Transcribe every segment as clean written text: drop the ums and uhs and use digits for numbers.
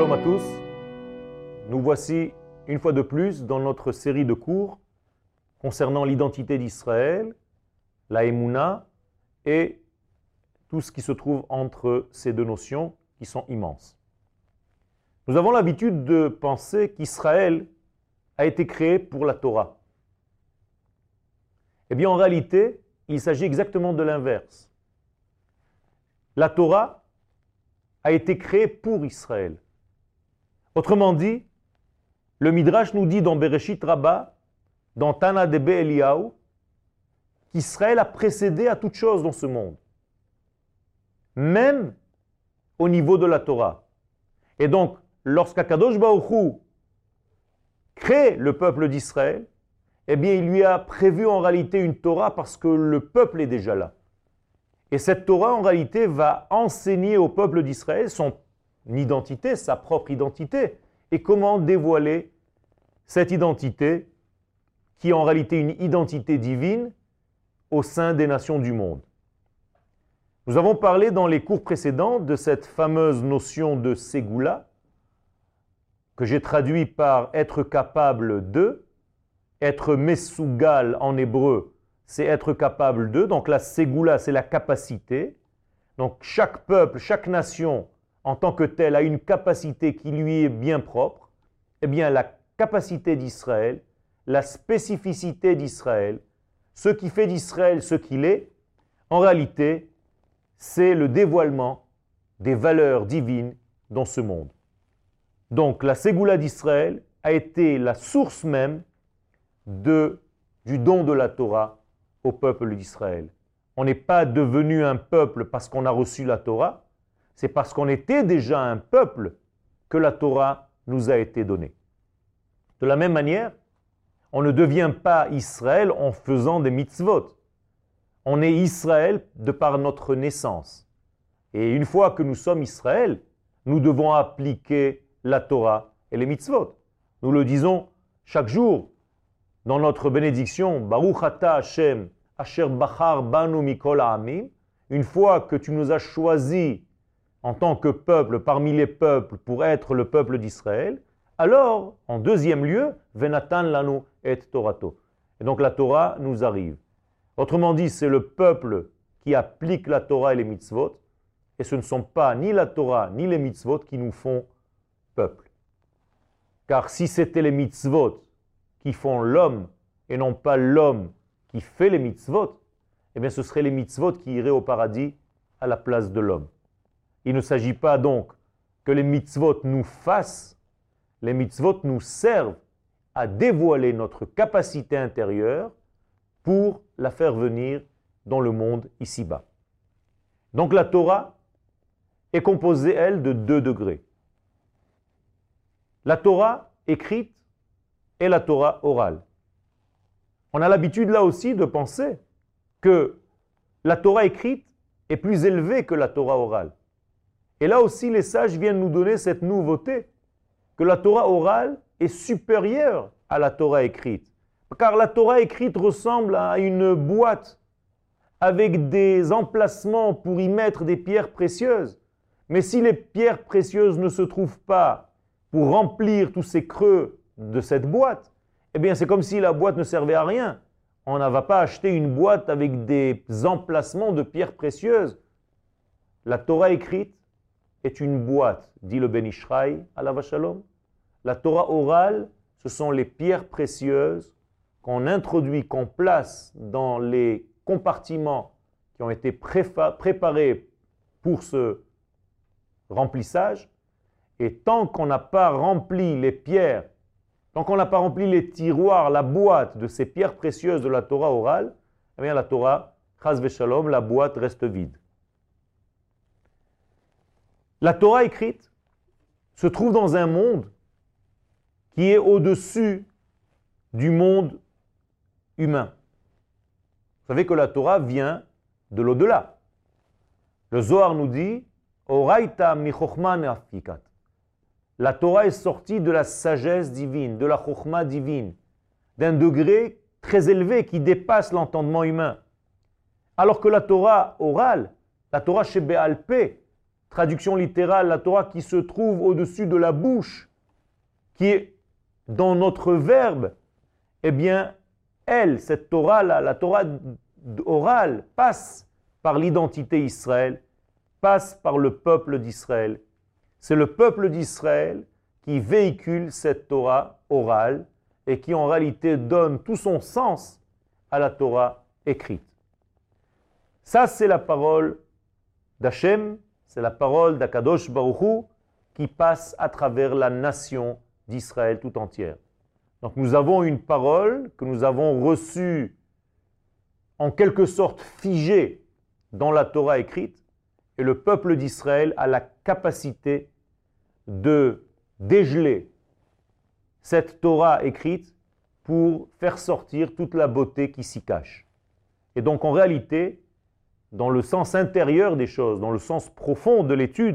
Shalom à tous, nous voici une fois de plus dans notre série de cours concernant l'identité d'Israël, la Emouna et tout ce qui se trouve entre ces deux notions qui sont immenses. Nous avons l'habitude de penser qu'Israël a été créé pour la Torah. Eh bien en réalité, il s'agit exactement de l'inverse. La Torah a été créée pour Israël. Autrement dit, le Midrash nous dit dans Bereshit Rabbah, dans Tana Debe Eliyahu, qu'Israël a précédé à toute chose dans ce monde, même au niveau de la Torah. Et donc, lorsqu'Akadosh Baruch Hu crée le peuple d'Israël, eh bien, il lui a prévu en réalité une Torah parce que le peuple est déjà là. Et cette Torah, en réalité, va enseigner au peuple d'Israël son identité, sa propre identité, et comment dévoiler cette identité qui est en réalité une identité divine au sein des nations du monde. Nous avons parlé dans les cours précédents de cette fameuse notion de Ségoula, que j'ai traduit par être capable de, être mesougal en hébreu, c'est être capable de, donc la Ségoula, c'est la capacité. Donc chaque peuple, chaque nation, en tant que telle, a une capacité qui lui est bien propre. Eh bien, la capacité d'Israël, la spécificité d'Israël, ce qui fait d'Israël ce qu'il est, en réalité, c'est le dévoilement des valeurs divines dans ce monde. Donc la Ségoula d'Israël a été la source même du don de la Torah au peuple d'Israël. On n'est pas devenu un peuple parce qu'on a reçu la Torah, c'est parce qu'on était déjà un peuple que la Torah nous a été donnée. De la même manière, on ne devient pas Israël en faisant des mitzvot. On est Israël de par notre naissance. Et une fois que nous sommes Israël, nous devons appliquer la Torah et les mitzvot. Nous le disons chaque jour dans notre bénédiction, Baruch Ata Hashem, Asher Bachar Banu Mikol Ha'amim, une fois que tu nous as choisis en tant que peuple parmi les peuples pour être le peuple d'Israël, alors, en deuxième lieu, Venatan Lanu et Torato. Et donc la Torah nous arrive. Autrement dit, c'est le peuple qui applique la Torah et les mitzvot, et ce ne sont pas ni la Torah ni les mitzvot qui nous font peuple. Car si c'était les mitzvot qui font l'homme et non pas l'homme qui fait les mitzvot, eh bien ce seraient les mitzvot qui iraient au paradis à la place de l'homme. Il ne s'agit pas donc que les mitzvot nous fassent, les mitzvot nous servent à dévoiler notre capacité intérieure pour la faire venir dans le monde ici-bas. Donc la Torah est composée, elle, de 2 degrés. La Torah écrite et la Torah orale. On a l'habitude là aussi de penser que la Torah écrite est plus élevée que la Torah orale. Et là aussi les sages viennent nous donner cette nouveauté, que la Torah orale est supérieure à la Torah écrite. Car la Torah écrite ressemble à une boîte avec des emplacements pour y mettre des pierres précieuses. Mais si les pierres précieuses ne se trouvent pas pour remplir tous ces creux de cette boîte, eh bien c'est comme si la boîte ne servait à rien. On ne va pas acheter une boîte avec des emplacements de pierres précieuses. La Torah écrite est une boîte, dit le Ben Ishraï, alav shalom. La Torah orale, ce sont les pierres précieuses qu'on introduit, qu'on place dans les compartiments qui ont été préparés pour ce remplissage. Et tant qu'on n'a pas rempli les pierres, tant qu'on n'a pas rempli les tiroirs, la boîte de ces pierres précieuses de la Torah orale, eh bien la Torah, chas v'shalom, la boîte reste vide. La Torah écrite se trouve dans un monde qui est au-dessus du monde humain. Vous savez que la Torah vient de l'au-delà. Le Zohar nous dit Oraita mi chokhma ne'afikat. La Torah est sortie de la sagesse divine, de la chokhma divine, d'un degré très élevé qui dépasse l'entendement humain. Alors que la Torah orale, la Torah Shebé'al Peh, traduction littérale, la Torah qui se trouve au-dessus de la bouche, qui est dans notre verbe, eh bien, elle, cette Torah-là, la Torah orale, passe par l'identité Israël, passe par le peuple d'Israël. C'est le peuple d'Israël qui véhicule cette Torah orale et qui en réalité donne tout son sens à la Torah écrite. Ça, c'est la parole d'Hachem, c'est la parole d'Akadosh Baruch Hu qui passe à travers la nation d'Israël tout entière. Donc nous avons une parole que nous avons reçue en quelque sorte figée dans la Torah écrite, et le peuple d'Israël a la capacité de dégeler cette Torah écrite pour faire sortir toute la beauté qui s'y cache. Et donc en réalité, dans le sens intérieur des choses, dans le sens profond de l'étude,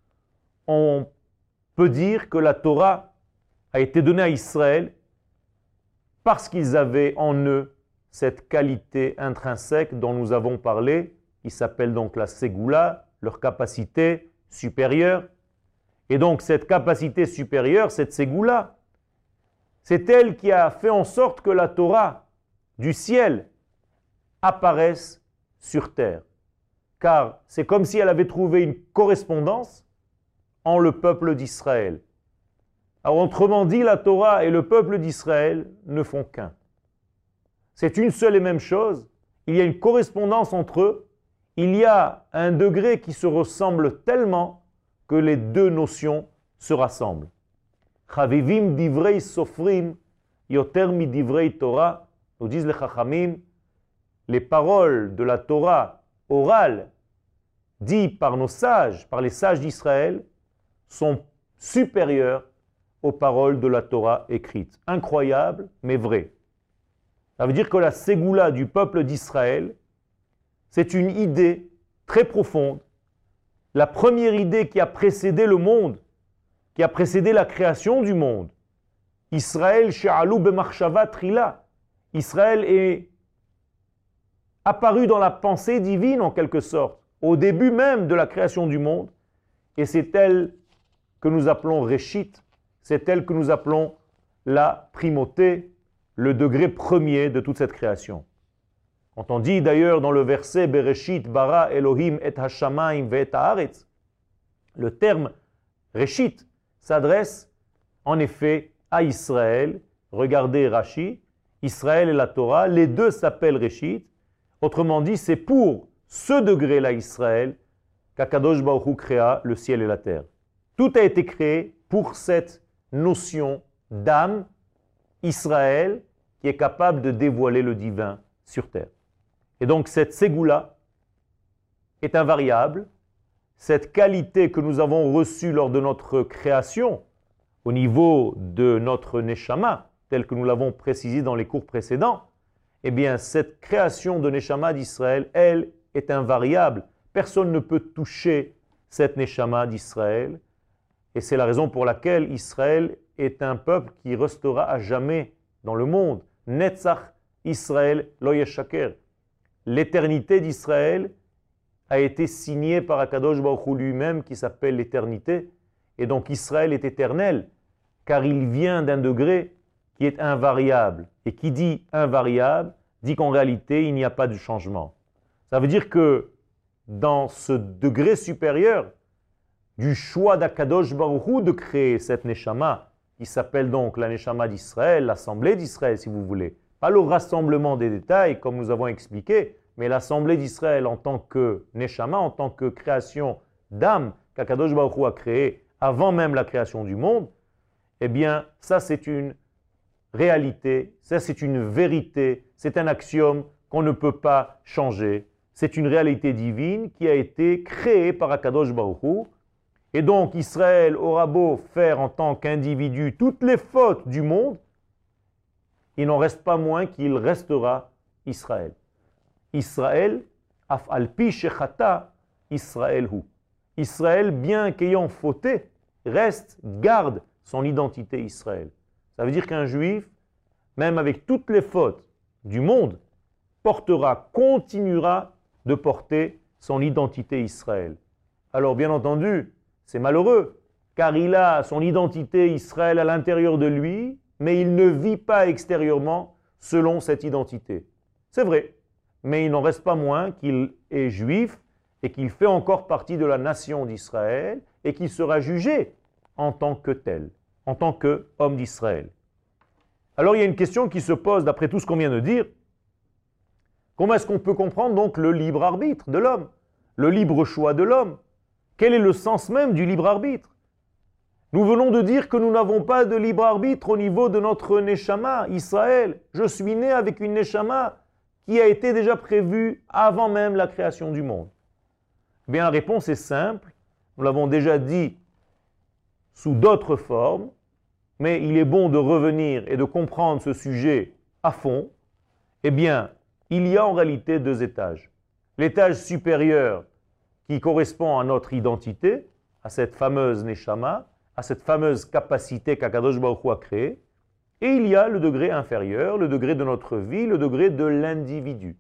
on peut dire que la Torah a été donnée à Israël parce qu'ils avaient en eux cette qualité intrinsèque dont nous avons parlé, qui s'appelle donc la Ségoula, leur capacité supérieure. Et donc cette capacité supérieure, cette Ségoula, c'est elle qui a fait en sorte que la Torah du ciel apparaisse sur terre. Car c'est comme si elle avait trouvé une correspondance en le peuple d'Israël. Alors autrement dit, la Torah et le peuple d'Israël ne font qu'un. C'est une seule et même chose. Il y a une correspondance entre eux. Il y a un degré qui se ressemble tellement que les deux notions se rassemblent. Chavivim divrei sofrim yoter mi divrei Torah, nous disent les Chachamim, les paroles de la Torah orale dites par nos sages, par les sages d'Israël, sont supérieures aux paroles de la Torah écrite. Incroyable, mais vrai. Ça veut dire que la Ségoula du peuple d'Israël, c'est une idée très profonde. La première idée qui a précédé le monde, qui a précédé la création du monde. Israël she'alu b'machshava trila. Israël est apparu dans la pensée divine en quelque sorte, au début même de la création du monde. Et c'est elle que nous appelons Réchit, c'est elle que nous appelons la primauté, le degré premier de toute cette création. Quand on dit d'ailleurs dans le verset Bereshit bara Elohim et hashamayim ve'et haaretz, le terme Réchit s'adresse en effet à Israël. Regardez Rashi, Israël et la Torah, les deux s'appellent Réchit. Autrement dit, c'est pour ce degré-là, Israël, qu'Akadosh Baruch Hu créa le ciel et la terre. Tout a été créé pour cette notion d'âme, Israël, qui est capable de dévoiler le divin sur terre. Et donc cette Ségoula est invariable. Cette qualité que nous avons reçue lors de notre création, au niveau de notre Neshama, tel que nous l'avons précisé dans les cours précédents, eh bien cette création de Neshama d'Israël, elle est invariable. Personne ne peut toucher cette Neshama d'Israël. Et c'est la raison pour laquelle Israël est un peuple qui restera à jamais dans le monde. Netzach Israël lo yeshaker. L'éternité d'Israël a été signée par Akadosh Baruch Hu lui-même qui s'appelle l'éternité. Et donc Israël est éternel car il vient d'un degré qui est invariable. Et qui dit invariable dit qu'en réalité il n'y a pas de changement. Ça veut dire que dans ce degré supérieur du choix d'Akadosh Baruch Hu de créer cette Neshama, qui s'appelle donc la Neshama d'Israël, l'Assemblée d'Israël si vous voulez, pas le rassemblement des détails comme nous avons expliqué, mais l'Assemblée d'Israël en tant que Neshama, en tant que création d'âme qu'Akadosh Baruch Hu a créée avant même la création du monde, eh bien ça c'est une réalité, ça c'est une vérité, c'est un axiome qu'on ne peut pas changer. C'est une réalité divine qui a été créée par Akadosh Baruch Hu. Et donc Israël aura beau faire en tant qu'individu toutes les fautes du monde, il n'en reste pas moins qu'il restera Israël. Israël, af alpi shechata, Israël hu. Israël, bien qu'ayant fauté, reste, garde son identité Israël. Ça veut dire qu'un juif, même avec toutes les fautes du monde, portera, continuera de porter son identité Israël. alors bien entendu, c'est malheureux, car il a son identité Israël à l'intérieur de lui, mais il ne vit pas extérieurement selon cette identité. C'est vrai, mais il n'en reste pas moins qu'il est juif et qu'il fait encore partie de la nation d'Israël et qu'il sera jugé en tant que tel, en tant qu'homme d'Israël. Alors il y a une question qui se pose d'après tout ce qu'on vient de dire. Comment est-ce qu'on peut comprendre donc le libre arbitre de l'homme, le libre choix de l'homme? Quel est le sens même du libre arbitre? Nous venons de dire que nous n'avons pas de libre arbitre au niveau de notre Neshama, Israël. Je suis né avec une Neshama qui a été déjà prévue avant même la création du monde. Eh bien, la réponse est simple. Nous l'avons déjà dit sous d'autres formes, mais il est bon de revenir et de comprendre ce sujet à fond. Eh bien, il y a en réalité deux étages. L'étage supérieur qui correspond à notre identité, à cette fameuse Neshama, à cette fameuse capacité qu'Akadosh Baruch Hu a créée, et il y a le degré inférieur, le degré de notre vie, le degré de l'individu.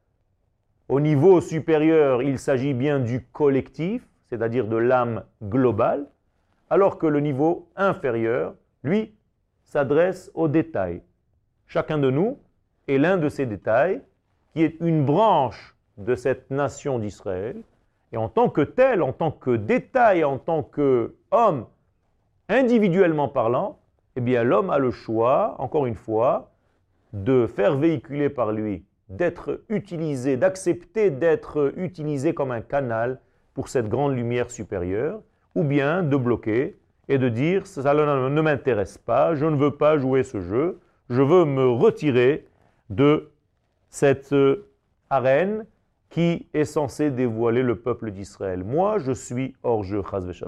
Au niveau supérieur, il s'agit bien du collectif, c'est-à-dire de l'âme globale, alors que le niveau inférieur, lui, s'adresse aux détails. Chacun de nous est l'un de ces détails, qui est une branche de cette nation d'Israël, et en tant que tel, en tant que détail, en tant qu'homme, individuellement parlant, eh bien l'homme a le choix, encore une fois, de faire véhiculer par lui, d'être utilisé, d'accepter d'être utilisé comme un canal pour cette grande lumière supérieure, ou bien de bloquer et de dire « ça ne m'intéresse pas, je ne veux pas jouer ce jeu, je veux me retirer de cette arène qui est censée dévoiler le peuple d'Israël. Moi, je suis hors jeu, chas v'shalom. »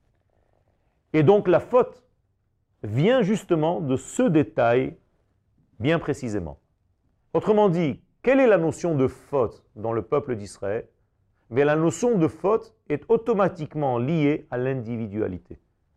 Et donc la faute vient justement de ce détail bien précisément. Autrement dit, quelle est la notion de faute dans le peuple d'Israël? Mais la notion de faute est automatiquement liée à l'individualité.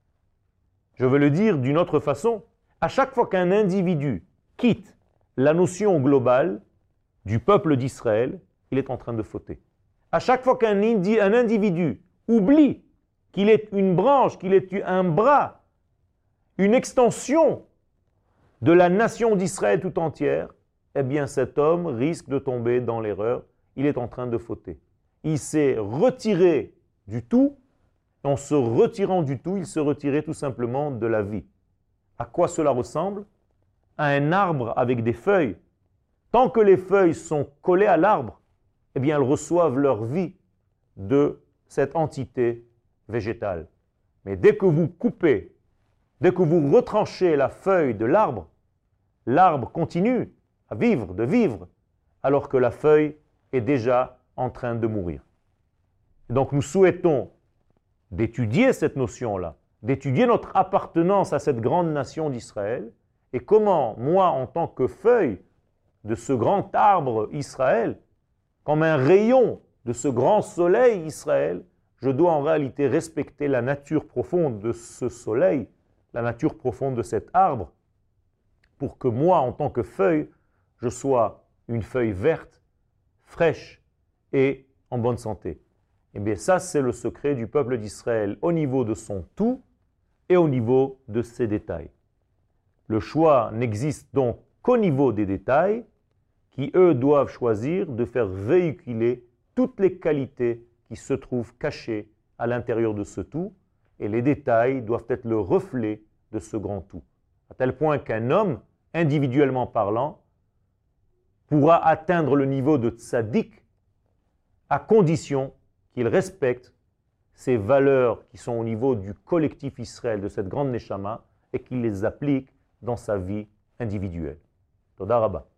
Je veux le dire d'une autre façon, à chaque fois qu'un individu quitte la notion globale du peuple d'Israël, il est en train de fauter. À chaque fois qu'un individu oublie qu'il est une branche, qu'il est un bras, une extension de la nation d'Israël tout entière, eh bien cet homme risque de tomber dans l'erreur, il est en train de fauter. Il s'est retiré du tout, et en se retirant du tout, il se retirait tout simplement de la vie. À quoi cela ressemble? À un arbre avec des feuilles. Tant que les feuilles sont collées à l'arbre, eh bien elles reçoivent leur vie de cette entité végétale. Mais dès que vous coupez, dès que vous retranchez la feuille de l'arbre, l'arbre continue à vivre, de vivre, alors que la feuille est déjà en train de mourir. Et donc nous souhaitons d'étudier cette notion-là, d'étudier notre appartenance à cette grande nation d'Israël, et comment moi, en tant que feuille de ce grand arbre Israël, comme un rayon de ce grand soleil Israël, je dois en réalité respecter la nature profonde de ce soleil, la nature profonde de cet arbre, pour que moi, en tant que feuille, je sois une feuille verte, fraîche et en bonne santé. Eh bien ça, c'est le secret du peuple d'Israël au niveau de son tout et au niveau de ses détails. Le choix n'existe donc qu'au niveau des détails, qui eux doivent choisir de faire véhiculer toutes les qualités qui se trouvent cachées à l'intérieur de ce tout, et les détails doivent être le reflet de ce grand tout. À tel point qu'un homme, individuellement parlant, pourra atteindre le niveau de tzaddik à condition qu'il respecte ces valeurs qui sont au niveau du collectif Israël, de cette grande Neshama, et qu'il les applique dans sa vie individuelle. Toda Rabba.